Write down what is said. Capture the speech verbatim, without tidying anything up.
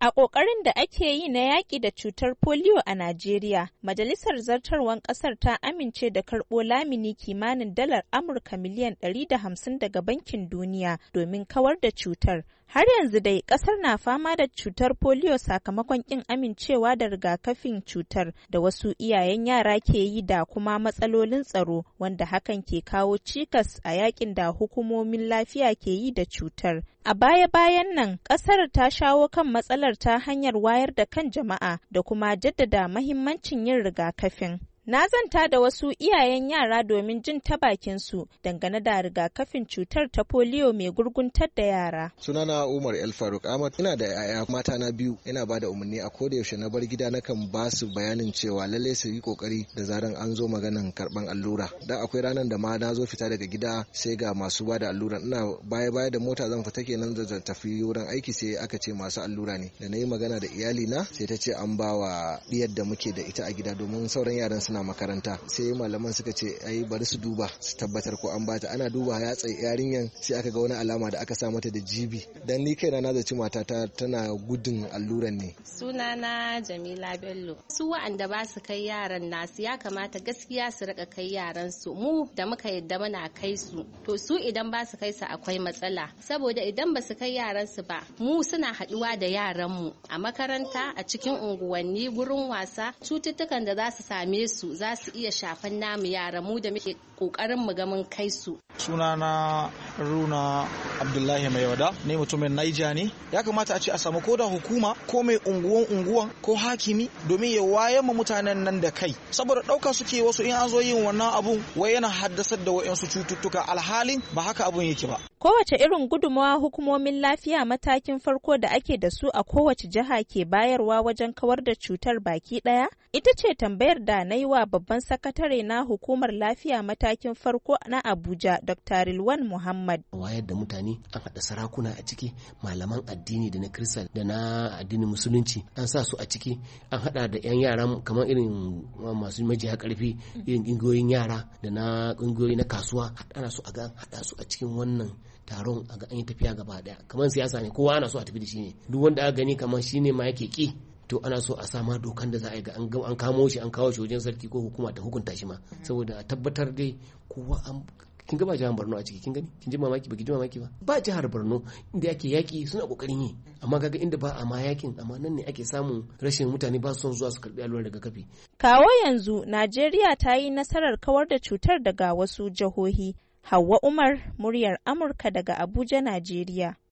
A ƙoƙarin da ake yi na yaƙi da cutar foliyo a Najeriya, Majalisar Zartarwan ƙasar ta amince da karɓo lamuni kimanin dalar Amurka miliyan ɗari da hamsin daga Bankin Duniya domin kawar da cutar. Har yanzu dai ƙasar na fama da cutar foliyo sakamakon ƙin amincewa da rigakafin cutar da wasu iyayen yara ke yi da kuma matsalolin tsaro, wanda hakan ke kawo cikas a yaƙin da hukumomin lafiya ke yi da cutar. A baya-bayan nan, ƙasar ta shawo kan matsalar ta hanyar wayar da kan jama'a da kuma jaddada mahimmancin yin rigakafin. Na zanta da wasu iyayen yara domin jin ta bakinsu dangane da rigakafin cutar ta foliyo mai gurguntar da yara. Sunana Umar El Faruk Ahmad, ina da yaya mata na biyu, ina ba da umarni a koda yaushe na bar gida nakan ba su bayanin cewa lalle su yi kokari da zaran an zo maganan karban allura. Dan akwai ranar da ma na zo fita daga gida sai ga masu ba da allura, ina baya baya da mota zan fita kenan da tafi wurin aiki sai aka ce masu allura ne. Da na yi magana da iyali na sai ta ce an ba wa diyar da muke da ita a gida domin sauran yaran suna makaranta. Sai malaman suka ce ai bari su duba su tabbatar ko an bata. Ana duba ya tsaye yarinyan sai aka ga wani alama da aka sa mata da jibi. Dan ni kaina na zaci matata tana gudun alluran ne. Sunana Jamila Bello. Su wa'anda ba su kai yaran nasu ya kamata gaskiya su rika kai yaran su. Mu da muka yadda muna kai su. To su idan ba su kai su akwai matsala. Saboda idan ba su kai yaran su ba, mu suna haduwa da yaran mu a makaranta, a cikin unguwanni, gurin wasa, cututtukan da za su same su za su iya shafan namu yara mu da muke kokarin mu ga mun kai su. Sunana Runa Abdullahi Maiwada, ne mutumin Naija ne. Ya kamata a ce a samu koda hukuma ko mai unguwan unguwan ko hakimi domin ya wayar ma mutanen nan da kai. Saboda ɗauka suke wasu in an zo yin wannan abun wai yana haddasar da wayansu cututtuka, alhalin ba haka abun yake ba. Kowace irin gudunmawa hukumomin lafiya matakin farko da ake da su a kowace jiha ke bayarwa wajen kawar da cutar baki ɗaya? Ita ce tambayar da na yi wa babban sakatare na hukumar lafiya matakin farko na Abuja, Doctor Rilwan Muhammad. Wayar da mutane, an haɗa sarakuna a ciki, malaman addini da na Kirista da na addinin Musulunci, an sa su a ciki, an haɗa da 'yan yara kamar irin masu majiya ƙarfi, irin ƙungiyoyin yara da na ƙungiyoyi na kasuwa, ana so a ga haɗa su a cikin wannan taron, a ga an yi tafiya gaba ɗaya. Kamar siyasa ne, kowa ana so a tafi da shi ne. Duk wanda aka gani kamar shi ne ma yake ƙi, to ana so a sama dokan da za a yi ga an kamo shi, an kawo shi wajen sarki ko hukuma ta hukunta shi ma, saboda a tabbatar dai kowa an kin ga ba jihar Borno a ciki, kin gani kin ji mamaki ba ki ji mamaki ba ba jihar Borno inda yake yaki suna kokarin yi, amma kaga inda ba a ma yakin, amma nan ne ake samun rashin mutane ba son zuwa su karbi allurar rigakafi. Kawo yanzu Najeriya ta yi nasarar kawar da cutar daga wasu jihohi. Hauwa Umar, muryar Amurka daga Abuja, Najeriya.